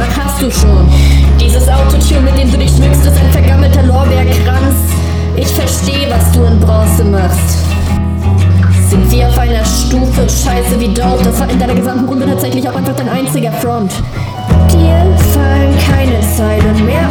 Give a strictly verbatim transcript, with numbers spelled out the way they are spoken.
hast du schon. Dieses Autotune, mit dem du dich schmückst, ist ein vergammelter Lorbeerkranz. Ich verstehe, was du in Bronze machst. Sind wir auf einer Stufe scheiße wie Dope? Das war in deiner gesamten Runde tatsächlich auch einfach dein einziger Front. Dir fallen keine Zeilen mehr